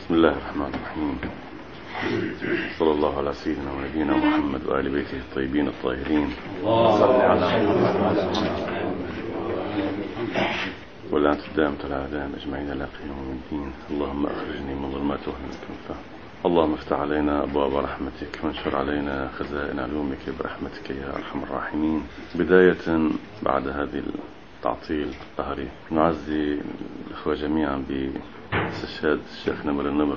بسم الله الرحمن الرحيم. صلى الله على سيدنا ونبينا محمد وآل بيته الطيبين الطاهرين ولا تدام الأعداء أجمعين إلى قيام الدين. اللهم أخرجني من ظلمات وهم الكنفة. اللهم افتح علينا أبواب رحمتك وانشر علينا خزائن علومك برحمتك يا أرحم الراحمين. بداية بعد هذه التعطيل القهري نعزي الأخوة جميعا باستشهاد الشيخ نمر النمر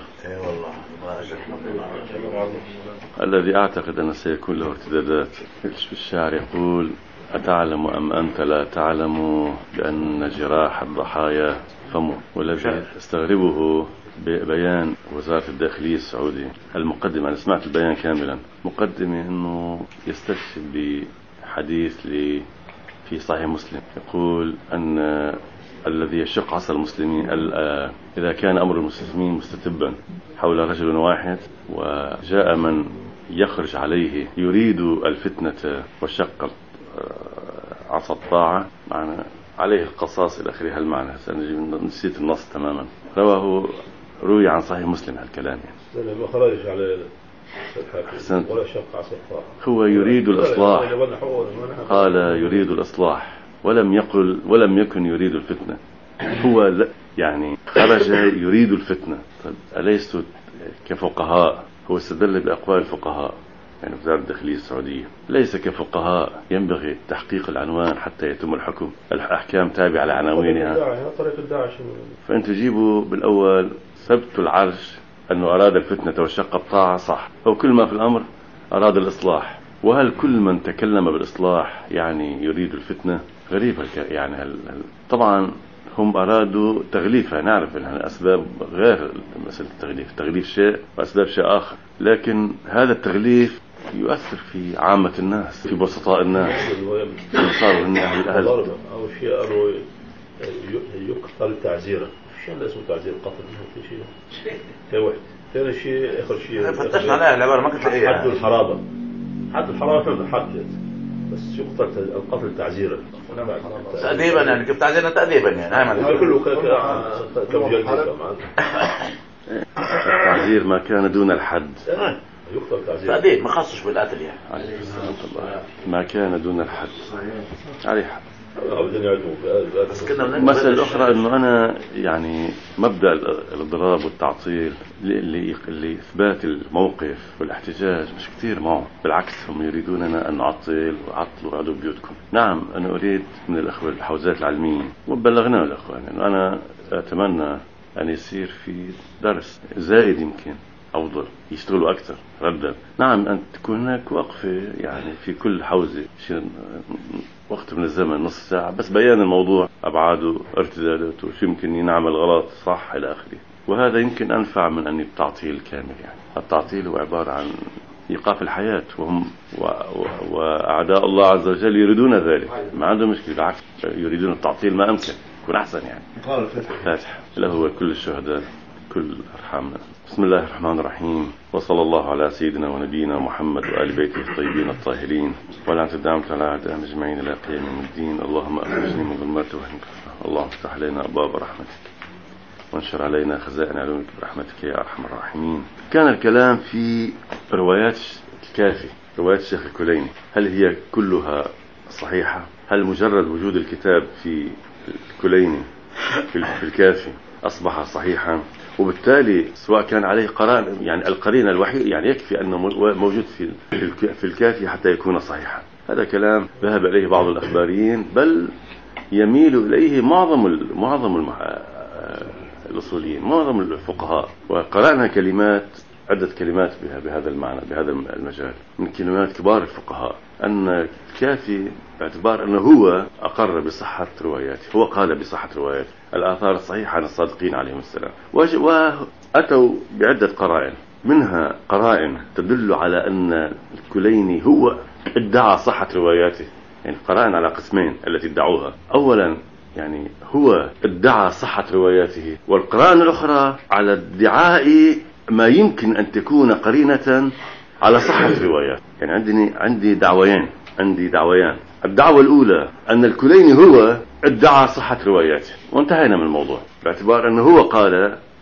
الذي أعتقد أن سيكون له ارتدادات. الشاعر يقول: أتعلم أم أنت لا تعلم بأن جراح الضحايا فمه. والذي استغربه ببيان وزارة الداخلية السعودي المقدمة، أنا سمعت البيان كاملا، مقدمة أنه يستشهد بحديث في صحيح مسلم يقول أن الذي يشق عصا المسلمين إذا كان أمر المسلمين مستتبا حول رجل واحد وجاء من يخرج عليه يريد الفتنة وشق عصا الطاعة معنى عليه القصاص إلى آخره. هالمعنى نسيت النص تماما. روي عن صحيح مسلم هالكلام يعني. ما خرج على ولا شق عصا الطاعة. هو يريد الإصلاح، قال يريد الإصلاح ولم يكن يريد الفتنة. هو يعني خرج يريد الفتنة. طيب أليست كفقهاء؟ هو استدل بأقوال الفقهاء يعني وزارة الداخلية السعودية ليس كفقهاء ينبغي تحقيق العنوان حتى يتم الحكم. الأحكام تابعة لعناوينها. فأنت تجيبوا بالأول ثبت العرش أنه أراد الفتنة وشق الطاعة صح، أو كل ما في الأمر أراد الإصلاح. وهل كل من تكلم بالإصلاح يعني يريد الفتنة؟ غريبة يعني. طبعا هم أرادوا تغليفها، نعرف أنها أسباب غير مسألة التغليف شيء وأسباب شيء آخر، لكن هذا التغليف يؤثر في عامة الناس، في بسطاء الناس. صاروا إن أهل أو شيء قالوا يقتل تعزيرا. شو اللي اسمه تعزير قتل؟ في شيء في واحد ثاني شيء آخر شيء فتش عليها العبارة ما كنت لاقيها. حد الحرابة حد بس يقتل القتل تعزيرا تأديبا يعني كيف تعزيرا تأديبا يعني كله كمجلد التعزير ما كان دون الحد يقتل تعزير تأديب ما خصش بالقتل يعني ما كان دون الحد عليه حد. مسألة الأخرى أنه أنا يعني مبدأ الإضراب والتعطيل لإثبات الموقف والاحتجاج مش كتير معه، بالعكس هم يريدوننا أن نعطل وعطلوا وعدوا بيوتكم. نعم أنا أريد من الأخوة الحوزات العلمية وبلغنا الأخوة أنه أنا أتمنى أن يصير في درس زائد يمكن أفضل يشتغلوا أكثر ردا. نعم أن تكون هناك وقفة يعني في كل حوزة وقت من الزمن نص ساعة بس بيان الموضوع أبعاده ارتداداته وشو يمكن نعمل غلط صح إلى آخره. وهذا يمكن أنفع من أن التعطيل كامل. يعني التعطيل هو عبارة عن إيقاف الحياة وهم وأعداء الله عز وجل يريدون ذلك، ما عندهم مشكلة، بالعكس يريدون التعطيل ما أمكن يكون أحسن يعني. فاتح له كل الشهداء كل أرحامنا. بسم الله الرحمن الرحيم. وصلى الله على سيدنا ونبينا محمد وآل بيته الطيبين الطاهرين ولا تدام على أعداء أجمعين إلى قيام الدين. اللهم أخرجني من ظلمات وهم الكفر. اللهم افتح علينا أبواب رحمتك وانشر علينا خزائن علومك برحمتك يا أرحم الراحمين. كان الكلام في روايات الكافي، روايات الشيخ الكليني، هل هي كلها صحيحة؟ هل مجرد وجود الكتاب في الكليني في الكافي أصبح صحيحا؟ وبالتالي سواء كان عليه قرائن يعني القرينة الوحيد يعني يكفي أنه موجود في الكافي حتى يكون صحيحا. هذا كلام ذهب إليه بعض الأخباريين بل يميل إليه معظم الأصوليين معظم الفقهاء. وقرأنا عدة كلمات بهذا المعنى بهذا المجال من كلمات كبار الفقهاء أن الكافي باعتبار أنه هو أقر بصحة رواياته، هو قال بصحة رواياته الآثار الصحيحة عن الصادقين عليهم السلام. وأتوا بعدة قرائن، منها قرائن تدل على أن الكليني هو ادعى صحة رواياته، يعني قرائن على قسمين التي ادعوها. أولا يعني هو ادعى صحة رواياته، والقرائن الأخرى على ادعاء ما يمكن أن تكون قرينة على صحة روايات. يعني عندي دعويان. الدعوة الأولى أن الكليني هو ادعى صحة رواياته وانتهينا من الموضوع باعتبار أنه هو قال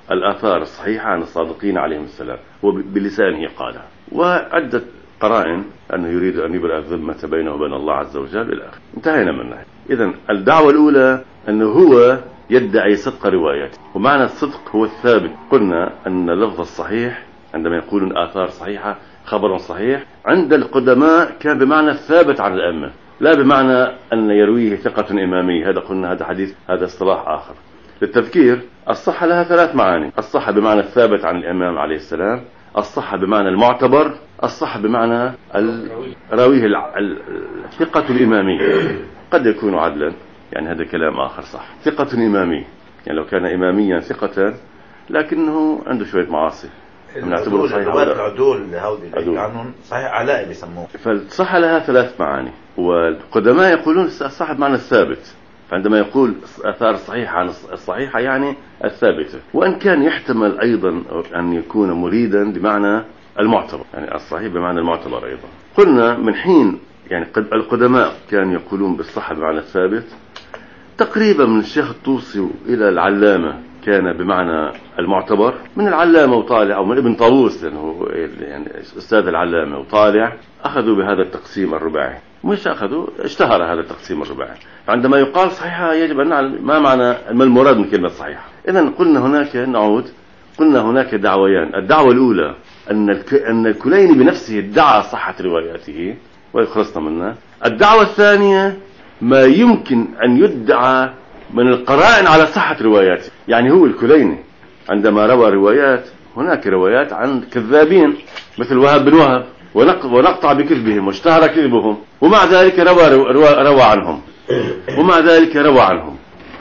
الآثار الصحيحة عن الصادقين عليهم السلام وبلسانه قالها، وعدة قرائن أنه يريد أن يبرأ الذمة بينه وبين الله عز وجل إلى آخره. انتهينا منها. إذن الدعوة الأولى أنه هو يدعي صدق رواياته، ومعنى الصدق هو الثابت. قلنا أن اللفظ الصحيح عندما يقولون آثار صحيحة خبر صحيح عند القدماء كان بمعنى الثابت عن الأئمة، لا بمعنى أن يرويه ثقة إمامي. هذا قلنا هذا حديث، هذا اصطلاح آخر. للتذكير، الصحة لها 3 معاني: الصحة بمعنى الثابت عن الإمام عليه السلام، الصحة بمعنى المعتبر، الصحة بمعنى راويه الثقة الإمامي. قد يكون عدلا، يعني هذا كلام آخر صح، ثقة إمامي، يعني لو كان إماميا ثقة لكنه عنده شوية معاصي نعتبره صحيح. العدول هؤلاء عنهم صحيح علاء بيسموه. فالصحة لها 3 معاني، والقدماء يقولون الصحة بمعنى الثابت. فعندما يقول آثار الصحيحة عن الصحيحة يعني الثابتة، وأن كان يحتمل أيضا أن يكون مريدا بمعنى المعتبر، يعني الصحيح بمعنى المعتبر أيضا. قلنا من حين يعني القدماء كانوا يقولون بالصحة بمعنى الثابت، تقريبا من الشيخ الطوسي إلى العلامة كان بمعنى المعتبر، من العلامة وطالع أو من ابن طاووس لأنه يعني أستاذ العلامة وطالع أخذوا بهذا التقسيم الرباعي. مش أخذوا، اشتهر هذا التقسيم الرباعي. عندما يقال صحيحة يجب أن نعلم ما معنى، ما المراد من كلمة صحيحة. إذن قلنا هناك، نعود، قلنا هناك دعويان. الدعوة الأولى أن الكليني بنفسه ادعى صحة رواياته ويخلصنا منها. الدعوة الثانية ما يمكن أن يدعى من القرائن على صحة رواياته. يعني هو الكليني عندما روى روايات، هناك روايات عن كذابين مثل وهب بن وهب ونقطع بكذبهم واشتهر كذبهم، ومع ذلك روى عنهم، ومع ذلك روى عنهم.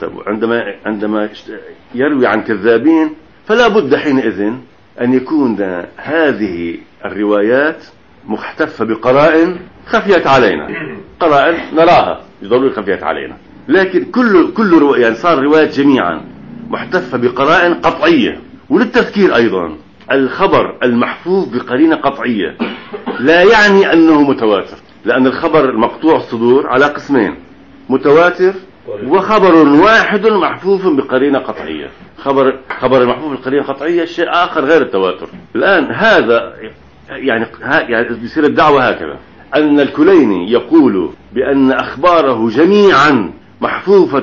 عندما يروي عن كذابين فلا بد حينئذ أن يكون هذه الروايات محتفة بقرائن خفيت علينا، قرائن نراها ضروري خفيت علينا، لكن كل رواية يعني صار روايات جميعا محتفة بقرائن قطعية. وللتذكير أيضا، الخبر المحفوظ بقرينة قطعية لا يعني أنه متواتر، لأن الخبر المقطوع الصدور على قسمين: متواتر وخبر واحد محفوظ بقرينة قطعية. خبر المحفوظ بقرينة قطعية شيء آخر غير التواتر. الآن هذا يعني بيصير الدعوة هكذا، أن الكليني يقول بأن أخباره جميعا محفوفة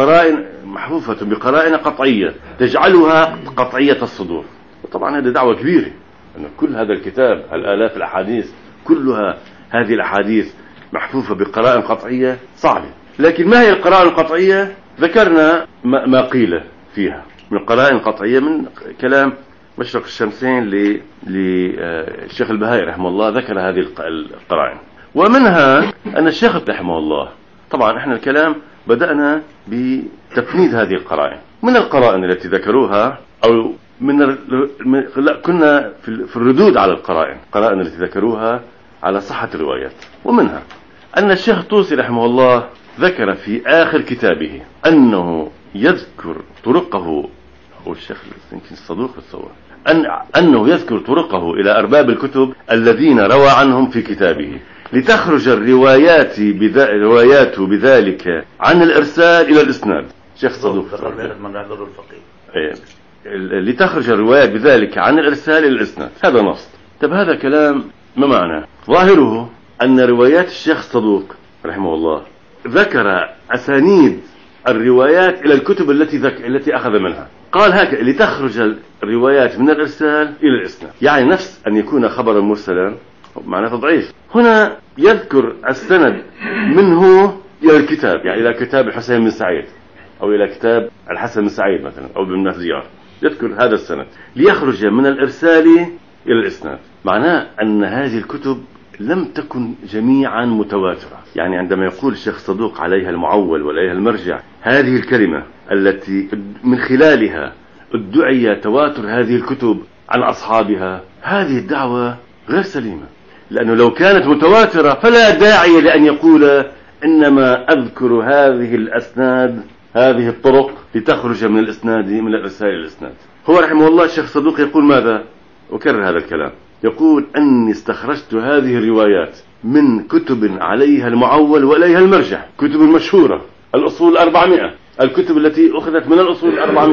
بقرائن قطعية تجعلها قطعية الصدور. وطبعا هذه دعوة كبيرة، أن كل هذا الكتاب الآلاف الأحاديث كلها هذه الأحاديث محفوفة بقرائن قطعية صعبة. لكن ما هي القرائن القطعية؟ ذكرنا ما قيل فيها من قرائن قطعية من كلام مشرق الشمسين للشيخ البهائي رحمه الله، ذكر هذه القرائن. ومنها أن الشيخ رحمه الله، طبعا احنا الكلام بدأنا بتفنيد هذه القرائن. من القرائن التي ذكروها أو كنا في الردود على القرائن التي ذكروها على صحة الروايات. ومنها أن الشيخ الطوسي رحمه الله ذكر في آخر كتابه أنه يذكر طرقه، أو الشيخ يمكن الصدوق بالصور، أنه يذكر طرقه إلى أرباب الكتب الذين روى عنهم في كتابه، لتخرج الروايات بذلك عن الإرسال إلى الإسناد. شيخ صدوق لتخرج الروايات بذلك عن الإرسال إلى الإسناد، هذا نص. طب هذا كلام ما معنى؟ ظاهره أن روايات الشيخ صدوق رحمه الله ذكر أسانيد الروايات إلى الكتب التي أخذ منها. قال هكذا: لتخرج الروايات من الإرسال إلى الإسناد، يعني نفس أن يكون خبرا مرسلا معناه تضعيف. هنا يذكر السند منه إلى الكتاب، يعني إلى كتاب الحسين بن سعيد أو إلى كتاب الحسن بن سعيد مثلا أو ابن زيار، يذكر هذا السند ليخرج من الإرسال إلى الإسناد. معناه أن هذه الكتب لم تكن جميعا متواترة. يعني عندما يقول الشيخ صدوق عليها المعول وعليها المرجع، هذه الكلمة التي من خلالها ادعي تواتر هذه الكتب عن أصحابها، هذه الدعوة غير سليمة، لأنه لو كانت متواترة فلا داعي لأن يقول إنما أذكر هذه الأسناد، هذه الطرق لتخرج من الإسناد، من الإرسال إلى الإسناد. هو رحمه الله الشيخ صدوق يقول ماذا؟ أكرر هذا الكلام، يقول أني استخرجت هذه الروايات من كتب عليها المعول وعليها المرجع، كتب مشهورة، الأصول 400، الكتب التي أخذت من الأصول 400،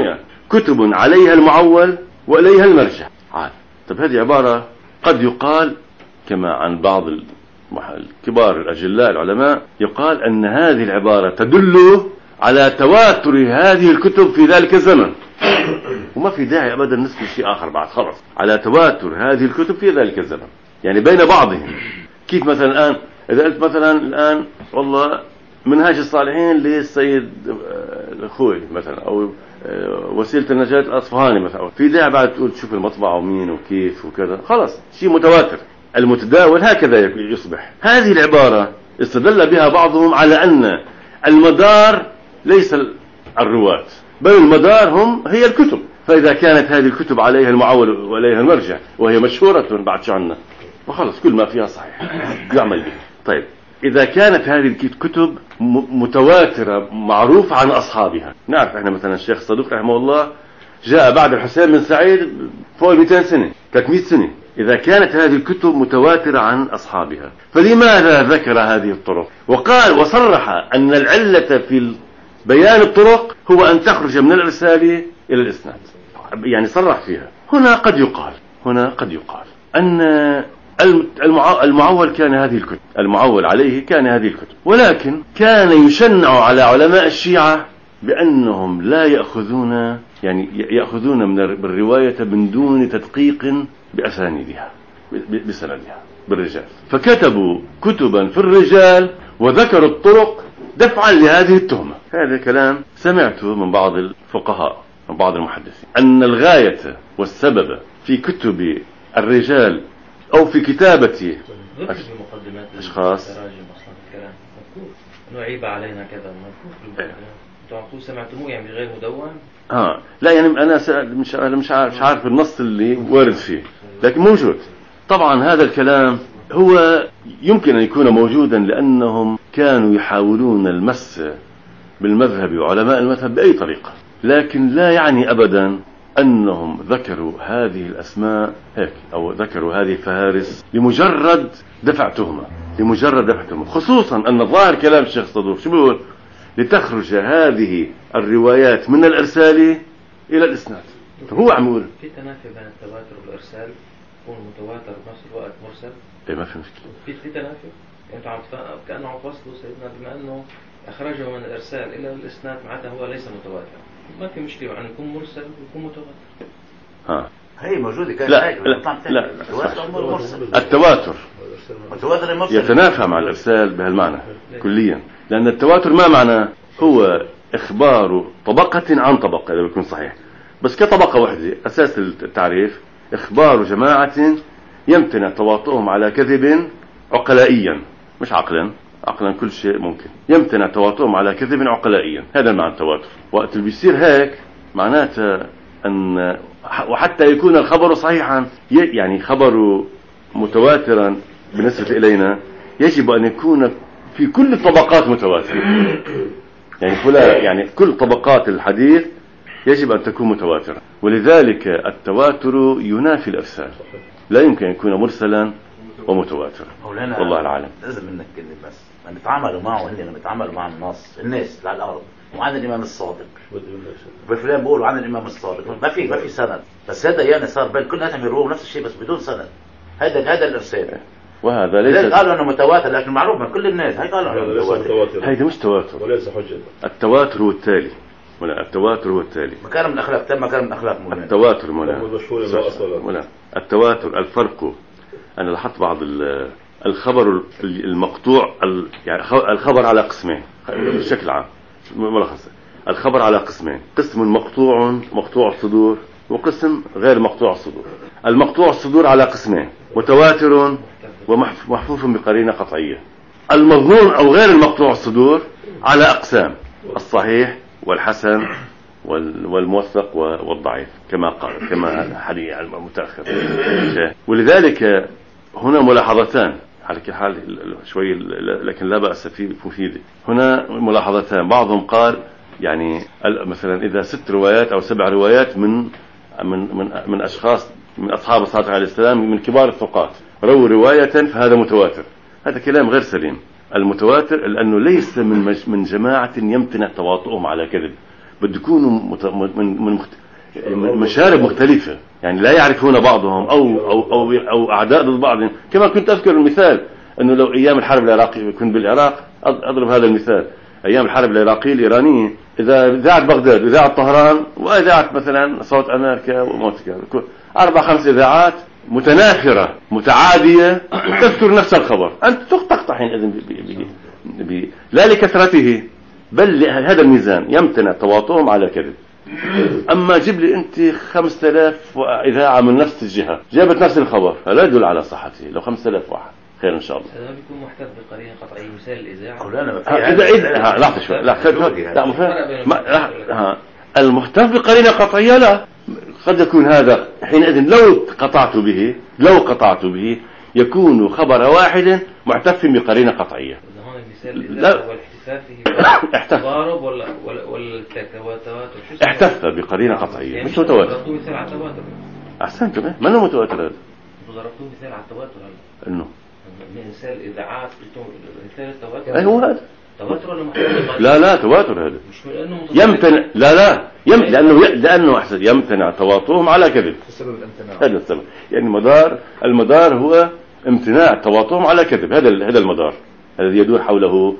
كتب عليها المعول وإليها المرجع. طب هذه عبارة قد يقال كما عن بعض الكبار الأجلاء العلماء، يقال أن هذه العبارة تدل على تواتر هذه الكتب في ذلك الزمن، وما في داعي أبدا نسمي شيء آخر بعد، خلاص على تواتر هذه الكتب في ذلك الزمن، يعني بين بعضهم. كيف مثلا الآن إذا قلت مثلا الآن والله منهاج الصالحين للسيد الخوي مثلا، أو وسيلة النجاة الأصفهاني مثلا، في داعي بعد تقول تشوف المطبعة ومين وكيف وكذا، خلاص شيء متواتر المتداول هكذا يصبح. هذه العبارة استدل بها بعضهم على أن المدار ليس الرواة، بل المدار هي الكتب. فإذا كانت هذه الكتب عليها المعول وعليها المرجع وهي مشهورة بعد شعرنا، وخلص كل ما فيها صحيح يعمل به. طيب إذا كانت هذه الكتب متواترة معروفة عن أصحابها، نعرف إحنا مثلا الشيخ الصدوق رحمه الله جاء بعد الحسين بن سعيد فوق 200 سنة 300 سنة. إذا كانت هذه الكتب متواترة عن أصحابها، فلماذا ذكر هذه الطرق وقال وصرح أن العلة في بيان الطرق هو أن تخرج من الإرسال إلى الإسناد؟ يعني صرح فيها. هنا قد يقال أن المعول كان هذه الكتب، المعول عليه كان هذه الكتب، ولكن كان يشنع على علماء الشيعة بأنهم لا يأخذون، يعني يأخذون من الرواية من دون تدقيق بأسانيدها بسندها بالرجال، فكتبوا كتبا في الرجال وذكروا الطرق دفعا لهذه التهمة. هذا كلام سمعته من بعض الفقهاء من بعض المحدثين، أن الغاية والسبب في كتب الرجال أو في كتابة أشخاص انه عيب علينا كذا مذكور سمعتموه يعني غير مدون. لا يعني انا مش عارف النص اللي وارد فيه، لكن موجود. طبعا هذا الكلام هو يمكن ان يكون موجودا لانهم كانوا يحاولون المس بالمذهب وعلماء المذهب باي طريقه، لكن لا يعني ابدا أنهم ذكروا هذه الأسماء هيك أو ذكروا هذه الفهارس لمجرد دفع تهمة، خصوصا أن ظاهر كلام الشيخ صدوق شو بيقول؟ لتخرج هذه الروايات من الإرسال إلى الإسناد. هو عم يقول في تنافي بين التواتر والإرسال، يكون متواتر بنفس الوقت مرسل. إيه ما في مشكلة. في تنافي، يعني كأنه عم فصلوا سيدنا بما أنه أخرجه من الإرسال إلى الإسناد معناته هو ليس متواتر، ما في مشكلة أن يكون مرسل ويكون متواتر. هي موجودة كان لا التواتر يتنافى مع الإرسال بهالمعنى كليا، لأن التواتر ما معنى؟ هو إخبار طبقة عن طبقة إذا بيكون صحيح، بس كطبقة واحدة. أساس التعريف إخبار جماعة يمتنع تواطؤهم على كذب عقلائيا، مش عقلا كل شيء ممكن، يمتنع تواطؤهم علا كذب عقلائيا. هذا معنى التواتر. وقت اللي بيصير هيك معناته أن وحتى يكون الخبر صحيحا، يعني خبر متواترا بالنسبة إلينا يجب أن يكون في كل الطبقات متواتر، يعني كل طبقات الحديث يجب أن تكون متواترة. ولذلك التواتر ينافي الإرسال، لا يمكن أن يكون مرسلا ومتواتر. والله العالم لازم منك كده بس نتعاملوا معه، هن نتعاملوا مع الناس على الأرض، وعن الإمام الصادق بفلان بيقولوا عن الإمام الصادق، ما في سند، بس هذا يعني صار بين كل الناس يرووا نفس الشيء بس بدون سند. هذا الإرسال، وهذا ليس قالوا انه متواتر، لكن معروف من كل الناس هاي قالوا انه متواتر. هيدا مش تواتر وليس حجة. التواتر هو التالي، التواتر هو التالي. مكان من الاخلاق، تم مكان من الاخلاق. التواتر مولانا، التواتر الفرق. انا لاحظت بعض الخبر المقطوع، يعني الخبر على قسمين بشكل عام ملخص. الخبر على قسمين، قسم مقطوع الصدور، وقسم غير مقطوع الصدور. المقطوع الصدور على قسمين، متواتر ومحفوف بقرينة قطعية. المظنون أو غير المقطوع الصدور على أقسام، الصحيح والحسن والموثق والضعيف كما حديث المتأخر. ولذلك هنا ملاحظتان على كل حال شوي، لكن لا بأس فيه مفيدة. هنا ملاحظتان، بعضهم قال يعني مثلا إذا 6 روايات أو 7 روايات من أشخاص من أصحاب الصادق عليه السلام من كبار الثقات رووا رواية فهذا متواتر. هذا كلام غير سليم. المتواتر لأنه ليس من جماعة يمتنع تواطؤهم على كذب، بده يكونوا مشارب مختلفة، يعني لا يعرفون بعضهم أو أعداء ضد بعضهم. كما كنت أذكر المثال أنه لو أيام الحرب العراقية، كنت بالعراق أضرب هذا المثال، أيام الحرب العراقية الإيرانية إذا إذاعة بغداد وإذاعة طهران وإذاعة مثلا صوت أمريكا وموسكا، 4-5 إذاعات متناثرة متعادية تذكر نفس الخبر، أنت تقطع حينئذ لا لكثرته بل لهذا الميزان يمتنع تواطؤهم على كذب. أما جيب لي أنت 5000 إذاعة من نفس الجهة جابت نفس الخبر، فلا يدل على صحته. لو 5000 واحد خير إن شاء الله. هذا بيكون محتف بقرينة قطعية، مثال الإذاعة. إذا لحظة شوي، لا المحتف بقرينة قطعية لا، قد يكون هذا حينئذ لو قطعت به يكون خبر واحد محتف بقرينة قطعية. لا تضارب ولا تواتر. احتف بقرينة قطعية يعني مش متواتر. ضربتوا مثال على التواتر. أحسنت، ما أنه متواتر هذا. ضربتوا مثال على التواتر إنه مثال إذاعات مثال التواتر. أي هو هذا تواتر ولا محتف؟ لا تواتر هذا. مش لأنه يمتنع لأنه أحسن يمتنع تواطؤهم على كذب. هذا السبب، يعني المدار هو امتناع تواطؤهم على كذب. هذا المدار الذي يدور حوله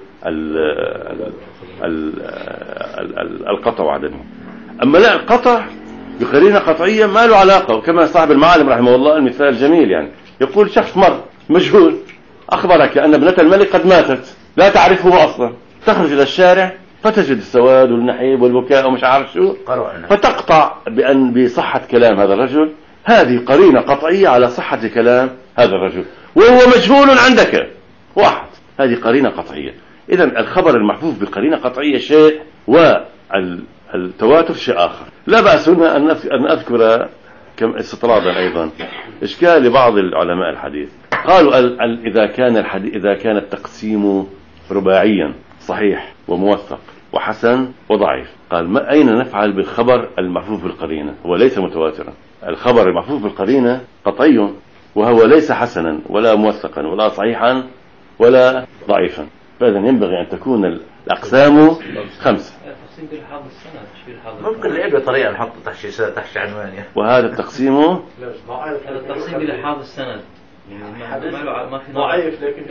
القطع وعدمه. أما لا، القطع بقرينة قطعية ما له علاقة. وكما صاحب المعالم رحمه الله المثال جميل، يعني يقول شخص مر مجهول أخبرك أن ابنة الملك قد ماتت، لا تعرفه أصلا، تخرج إلى الشارع فتجد السواد والنحيب والبكاء ومش عارف شو، فتقطع بصحة كلام هذا الرجل. هذه قرينة قطعية على صحة كلام هذا الرجل وهو مجهول عندك واحد، هذه قرينة قطعية. إذن الخبر المحفوظ بقرينة قطعية شيء والتواتر شيء آخر. لا بأس هنا أن أذكر كم استطرادا أيضا إشكال لبعض العلماء الحديث. قالوا إذا كان التقسيم رباعيا صحيح وموثق وحسن وضعيف، قال ما أين نفعل بالخبر المحفوظ بالقرينة؟ هو ليس متواترا. الخبر المحفوظ بالقرينة قطعي وهو ليس حسنا ولا موثقا ولا صحيحا ولا ضعيفا، فإذا ينبغي أن تكون الأقسام 5. التقسيم بالحاظ السند مش بالحاظ. ممكن نلاقي طريقة نحط تحت عنوان. وهذا التقسيم التقسيم بالحاظ السند ما في ضعيف لكن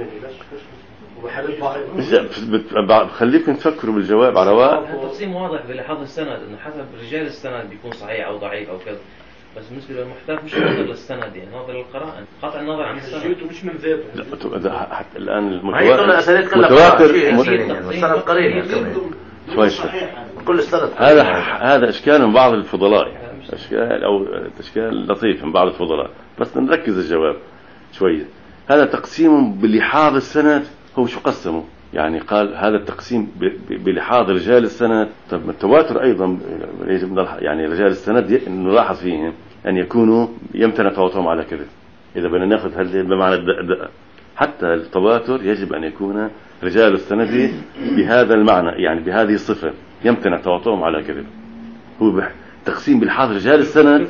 خليكم تفكروا بالجواب على رواق. التقسيم واضح بلحاظ السند انه حسب رجال السند بيكون صحيح او ضعيف او كذا، بس بالنسبه للمحتاج مش نظر للسند، يعني نظر للقرائن، قطع النظر عن السند مش من ذاته. حتى الان المتواتر السند قرينه شوي كل السند. هذا اشكال من بعض الفضلاء، اشكال لطيف من بعض الفضلاء، بس نركز الجواب شويه. هذا تقسيم بلحاظ السند، هو شو قسمه؟ يعني قال هذا التقسيم بلحاظ رجال السند. طب التواتر ايضا يجب يعني رجال السند نلاحظ فيهم ان يكونوا يمتنع تواطؤهم على كذب. اذا بدنا ناخذ هذا بمعنى الدقة، حتى التواتر يجب ان يكون رجال السند بهذا المعنى، يعني بهذه الصفة، يمتنع تواطؤهم على كذب. هو تقسيم بلحاظ رجال السند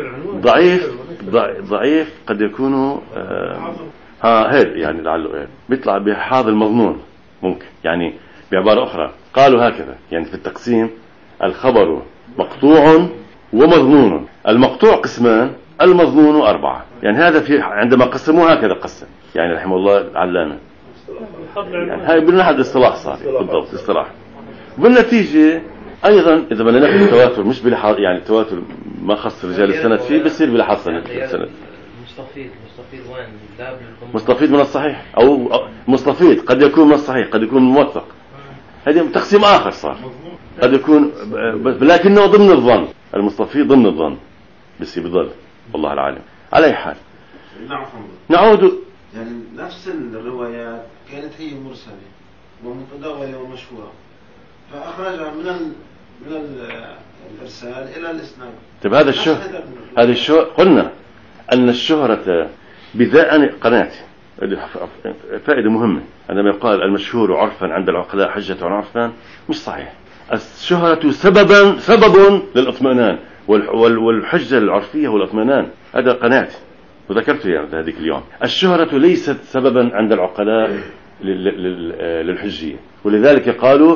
ضعيف قد يكونوا هيد، يعني لعله بيطلع بحاظ المظنون ممكن. يعني بعبارة أخرى قالوا هكذا، يعني في التقسيم الخبر مقطوع ومظنون. المقطوع قسمان، المظنون 4. يعني هذا في عندما قسموه هكذا قسم، يعني رحمه الله علانة. يعني هاي بالنحو الاصطلاح صار بالضبط اصطلاح. بالنتيجة أيضا إذا بدنا ناخذ التواتر مش بلحاظ، يعني التواتر ما خص رجال السند فيه، بصير بلحاظ السند. مستفيد وين؟ مستفيد من الصحيح أو مستفيد قد يكون من الصحيح، قد يكون موثق. هذا تقسيم آخر صار، قد يكون لكنه ضمن الظن. المستفيد ضمن الظن بس بضل والله العالم. على أي حال نعود، يعني نفس الروايات كانت هي مرسلة ومتداولة ومشهورة، فأخرجها من الإرسال إلى الإسناد. طيب هذا الشهرة قلنا أن الشهرة بذاء قناتي فائدة مهمة. عندما يقال المشهور عرفا عند العقلاء حجة عرفا، مش صحيح. الشهرة سبب للإطمئنان، والحجة العرفية هو الإطمئنان. هذا قناتي وذكرته يعني هذيك اليوم. الشهرة ليست سببا عند العقلاء للحجية، ولذلك قالوا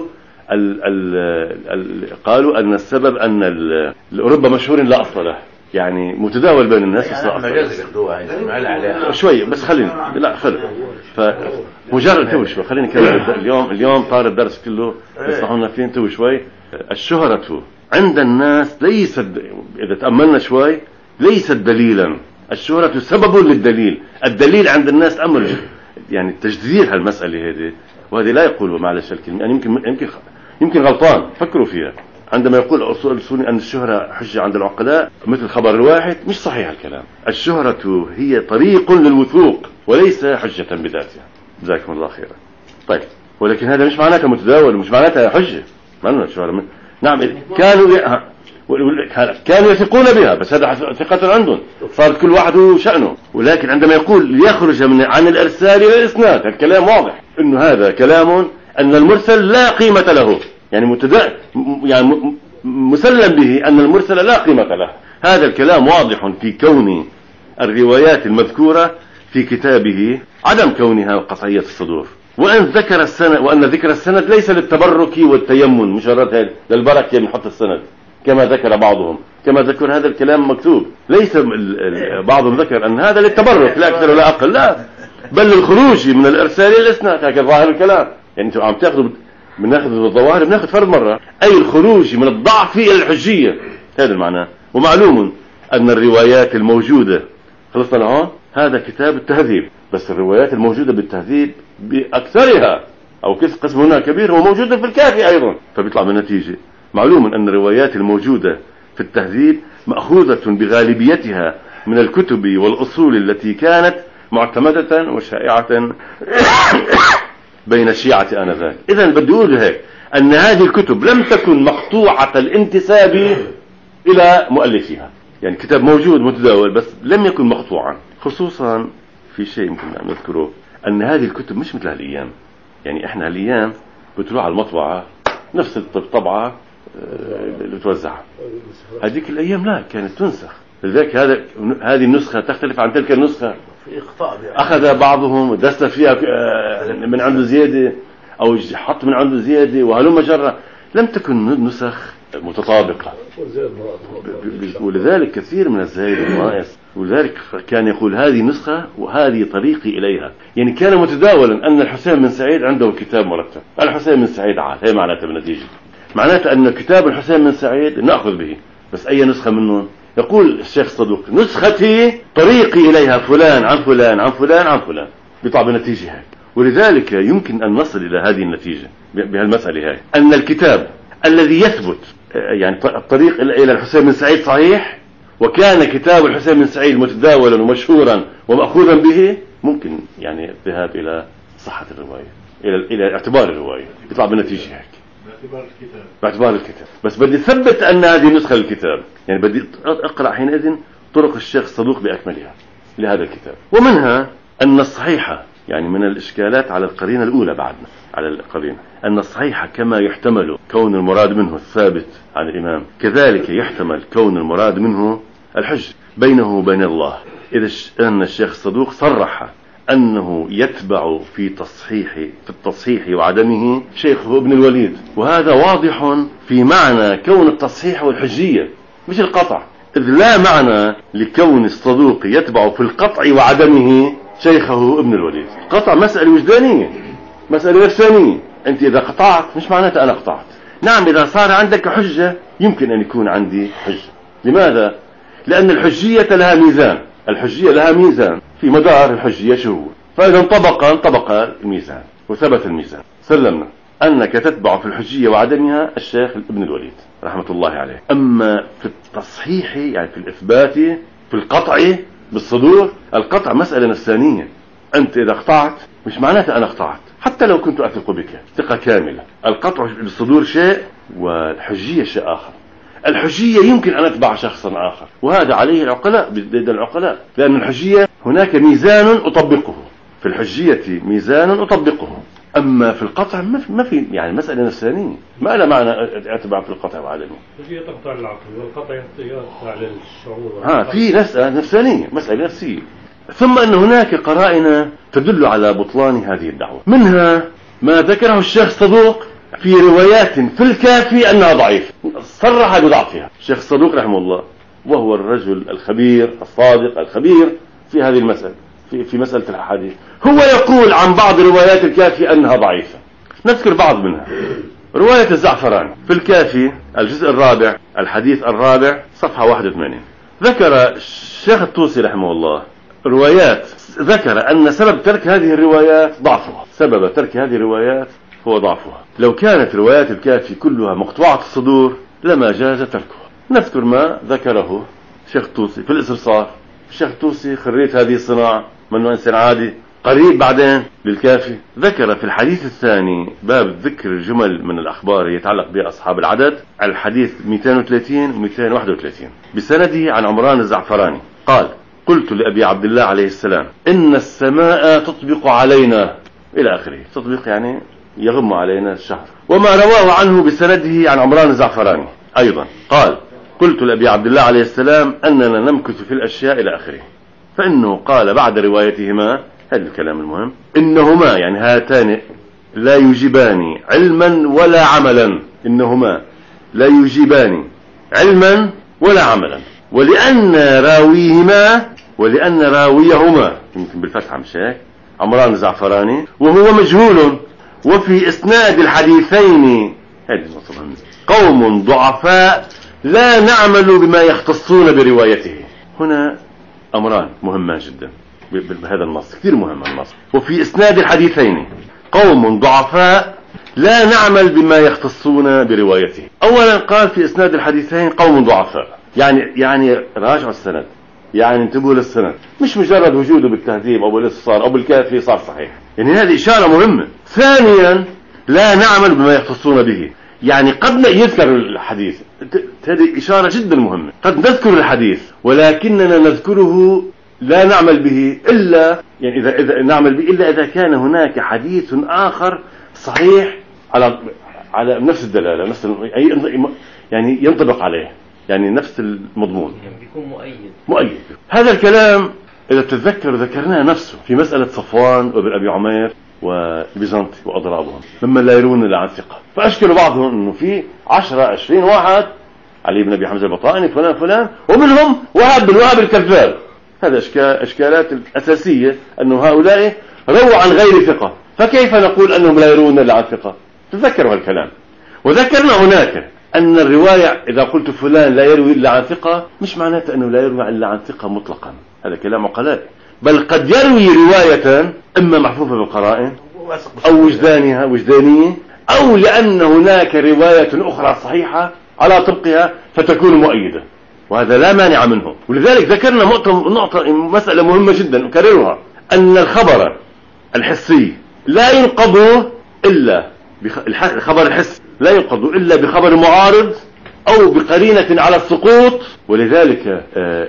قالوا أن السبب أن الأوروبا مشهور لا أصل له، يعني متداول بين الناس بس لا أصل شوي. بس خلينا لا خلي فمجرد تو شوي خليني نكمل. اليوم طار الدرس كله يصحونا فين تو شوي. الشهرة عند الناس ليست، إذا تأملنا شوي، ليست دليلا. الشهرة سبب للدليل. الدليل عند الناس أمر يعني تجذير هالمسألة هذه، وهذه لا يقول معلش الكلمة يعني يمكن غلطان. فكروا فيها. عندما يقول أصول السنة أن الشهرة حجة عند العقلاء مثل خبر الواحد، مش صحيح الكلام. الشهرة هي طريق للوثوق وليس حجة بذاتها. جزاكم الله خيرا. طيب، ولكن هذا مش معناته متداول ومش معناته حجة. معناته الشهرة نعم كانوا يثقون بها، بس هذا ثقة عندهم، صارت كل واحد وشأنه. ولكن عندما يقول يخرج عن الإرسال إلى الإسناد، الكلام واضح إنه هذا كلام أن المرسل لا قيمة له، يعني يعني مسلم به أن المرسل لا قيمة له. هذا الكلام واضح في كون الروايات المذكورة في كتابه عدم كونها قطعية الصدور، وأن ذكر السند، وأن ذكر السند ليس للتبرك والتيمن مجرد هذا للبركة نحط السند كما ذكر بعضهم، كما ذكر هذا الكلام مكتوب. ليس بعضهم ذكر أن هذا للتبرك لا أكثر ولا أقل، لا، بل للخروج من الإرسال إلى الإسناد. هكذا ظاهر الكلام. يعني أنتم عم تأخذوا، بناخذ الظواهر بناخذ فرد مرة، أي الخروج من الضعف إلى الحجية، هذا المعنى. ومعلوم أن الروايات الموجودة، خلصنا لهون، هذا كتاب التهذيب، بس الروايات الموجودة بالتهذيب بأكثرها أو قسم هنا كبير هو موجودة في الكافي أيضا، فبيطلع بالنتيجة معلوم أن الروايات الموجودة في التهذيب مأخوذة بغالبيتها من الكتب والأصول التي كانت معتمدة وشائعة بين الشيعة آنذاك. إذن بدي أقول هيك، أن هذه الكتب لم تكن مقطوعة الانتساب إلى مؤلفيها، يعني كتاب موجود متداول بس لم يكن مقطوعا. خصوصا في شيء يمكن نذكره، أن هذه الكتب مش مثل هالأيام. يعني إحنا هالأيام بتروح على المطبعة نفس الطبعة اللي توزعها، هذيك الأيام لا، كانت تنسخ. لذلك هذه النسخة تختلف عن تلك النسخة. أخذ بعضهم دست فيها من عنده زيادة أو حط من عنده زيادة وهلم جرة، لم تكن نسخ متطابقة، ولذلك كثير من الزائد والناقص. ولذلك كان يقول هذه نسخة وهذه طريقي إليها. يعني كان متداولا أن الحسين بن سعيد عنده كتاب مرتب، الحسين بن سعيد عاد، هي معناتها بالنتيجة، معناتها أن كتاب الحسين بن سعيد نأخذ به، بس أي نسخة منه؟ يقول الشيخ الصدوق نسختي طريقي إليها فلان عن فلان عن فلان عن فلان، بيطلع بنتيجة هيك. ولذلك يمكن أن نصل إلى هذه النتيجة بهالمسألة هاي، أن الكتاب الذي يثبت يعني الطريق إلى الحسين بن سعيد صحيح، وكان كتاب الحسين بن سعيد متداولا ومشهورا ومأخوذا به، ممكن يعني الذهاب إلى صحة الرواية، إلى اعتبار الرواية، يطلع بالنتيجة هيك باعتبار الكتاب. بس بدي ثبت أن هذه نسخة للكتاب، يعني بدي أقرأ حينئذ طرق الشيخ الصدوق بأكملها لهذا الكتاب. ومنها أن الصحيحة، يعني من الإشكالات على القرينة الأولى بعدنا على القرينة، أن الصحيحة كما يحتمل كون المراد منه الثابت عن الإمام، كذلك يحتمل كون المراد منه الحج بينه وبين الله. إذا أن الشيخ الصدوق صرح أنه يتبع في التصحيح وعدمه شيخه ابن الوليد، وهذا واضح في معنى كون التصحيح والحجية مش القطع، إذ لا معنى لكون الصدوق يتبع في القطع وعدمه شيخه ابن الوليد. قطع مسألة وجدانية، مسألة نفسانية. أنت إذا قطعت مش معناته أنا قطعت. نعم، إذا صار عندك حجة يمكن أن يكون عندي حجة. لماذا؟ لأن الحجية لها ميزان، الحجية لها ميزان في مدار الحجية شو هو، فإذا انطبق الميزان وثبت الميزان سلمنا أنك تتبع في الحجية وعدمها الشيخ ابن الوليد رحمة الله عليه. أما في التصحيح يعني في الإثبات في القطع بالصدور، القطع مسألة نفسانية. أنت إذا قطعت مش معناته أنا قطعت، حتى لو كنت أثق بك ثقة كاملة. القطع بالصدور شيء والحجية شيء آخر. الحجية يمكن أن أتبع شخصا آخر، وهذا عليه العقلاء بيد العقلاء، لأن الحجية هناك ميزان أطبقه، في الحجية ميزان أطبقه. أما في القطع ما في، يعني مسألة نفسانية، ما له معنى أتبع في القطع وعدمه. الحجية تقطع العقل والقطع يقطع للشعور. في نفسانية، مسألة نفسية. ثم أن هناك قرائن تدل على بطلان هذه الدعوة، منها ما ذكره الشيخ الصدوق في روايات في الكافي أنها ضعيفة، صرح بضعفها الشيخ الصدوق رحمه الله، وهو الرجل الخبير الصادق الخبير في هذه المسألة، في مسألة الأحاديث. هو يقول عن بعض روايات الكافي أنها ضعيفة. نذكر بعض منها. رواية الزعفراني في الكافي الجزء الرابع الحديث الرابع صفحة 81، ذكر الشيخ الطوسي رحمه الله روايات، ذكر أن سبب ترك هذه الروايات ضعفها، سبب ترك هذه الروايات هو ضعفها. لو كانت روايات الكافي كلها مقطوعة الصدور لما جاز تركها. نذكر ما ذكره الشيخ الطوسي في الاستبصار. الشيخ الطوسي خريج هذه الصناعة، منه إنسان عادي، قريب بعدين للكافي. ذكر في الحديث الثاني باب ذكر جمل من الأخبار يتعلق بأصحاب العدد، الحديث 230 و 231 بسنده عن عمران الزعفراني قال: قلت لأبي عبد الله عليه السلام: إن السماء تطبق علينا، إلى آخره، تطبق يعني يغم علينا الشهر. وما رواه عنه بسنده عن عمران الزعفراني أيضا قال: قلت لأبي عبد الله عليه السلام: أننا نمكث في الأشياء، إلى آخره. فإنه قال بعد روايتهما هذا الكلام المهم: إنهما يعني هاتان لا يجيبان علما ولا عملا، إنهما لا يجيبان علما ولا عملا، ولأن راويهما يمكن بالفتحة مش هيك عمران الزعفراني وهو مجهول، وفي إسناد الحديثين هذه قوم ضعفاء لا نعمل بما يختصون بروايته. هنا أمران مهمان جدا بهذا النص، كثير مهم النص. وفي إسناد الحديثين قوم ضعفاء لا نعمل بما يختصون بروايته. أولا قال في إسناد الحديثين قوم ضعفاء، يعني راجعوا السند، يعني انتبهوا للسند، مش مجرد وجوده بالتهذيب أو بالاستفسار أو بالكافي صار صحيح، يعني هذه إشارة مهمة. ثانيا لا نعمل بما يختصون به، يعني قد يذكر الحديث، هذه إشارة جدا مهمة، قد نذكر الحديث ولكننا نذكره لا نعمل به إلا يعني إذا نعمل به إلا إذا كان هناك حديث آخر صحيح على نفس الدلالة، نفس يعني ينطبق عليه، يعني نفس المضمون، يعني بيكون مؤيد. هذا الكلام إذا تتذكر ذكرناه نفسه في مسألة صفوان وابن أبي عمير والبيزنطي وأضرابهم ممن لا يرون إلا عن ثقة. فأشكلوا بعضهم أنه في 10-20 واحد، علي بن أبي حمزة البطائني فلان ومنهم وهب بن وهب الكذاب. هذا أشكالات الأساسية أنه هؤلاء رووا عن غير ثقة، فكيف نقول أنهم لا يرون إلا عن ثقة؟ تذكروا هالكلام. وذكرنا هناك أن الرواية إذا قلت فلان لا يروي إلا عن ثقة مش معناته أنه لا يروي إلا عن ثقة مطلقا، هذا كلام عقلاء، بل قد يروي رواية إما محفوفة بالقرائن أو وجدانية، أو لأن هناك رواية أخرى صحيحة على طبقها فتكون مؤيدة، وهذا لا مانع منه. ولذلك ذكرنا مسألة مهمة جدا أكررها، أن الخبر الحسي لا ينقض إلا الخبر الحسي لا ينقض إلا بخبر معارض أو بقرينة على السقوط. ولذلك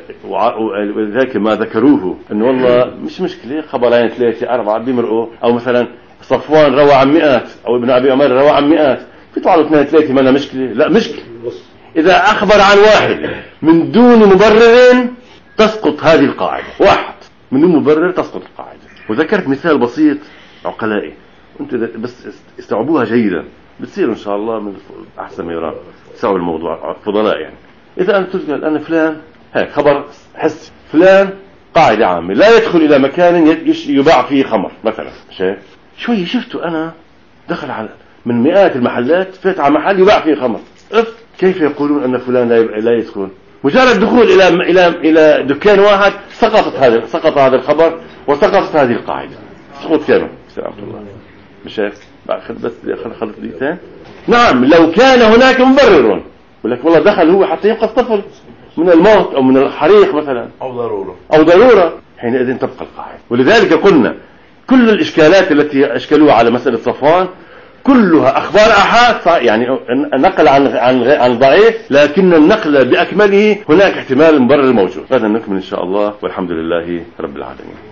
ما ذكروه أنه والله مش مشكلة خبرين 3-4 بيمرقوا، أو مثلا صفوان روى عن 100 أو ابن أبي عمير روى عن 100 في طالوا 2-3 ما مشكلة. لا، مشكلة إذا أخبر عن واحد من دون مبرر تسقط هذه القاعدة، واحد من دون مبرر تسقط القاعدة. وذكرت مثال بسيط عقلائي، أنت بس استوعبوها جيدا بتصير إن شاء الله من أحسن ما يرام تستوعب الموضوع فضلاء. يعني إذا أنت تقول أنا فلان هيك خبر حسي، فلان قاعدة عامة لا يدخل إلى مكان يباع فيه خمر مثلا، شوي شفته أنا دخل على من مئات المحلات، فات على محل يباع فيه خمر، كيف يقولون أن فلان لا يدخل؟ مجرد دخول إلى دكان واحد سقط هذا الخبر وسقطت هذه القاعدة، سقط كامل. سلام الله. مش هيك بس خلط دقيقتين. نعم، لو كان هناك مبرر ولك والله دخل هو حتى ينقذ طفل من الموت أو من الحريق مثلا أو ضرورة، حينئذ تبقى القاعدة. ولذلك قلنا كل الإشكالات التي أشكلوها على مسألة صفوان كلها أخبار أحاد، يعني نقل عن ضعيف، لكن النقل بأكمله هناك احتمال المبرر موجود. هذا نكمل إن شاء الله، والحمد لله رب العالمين.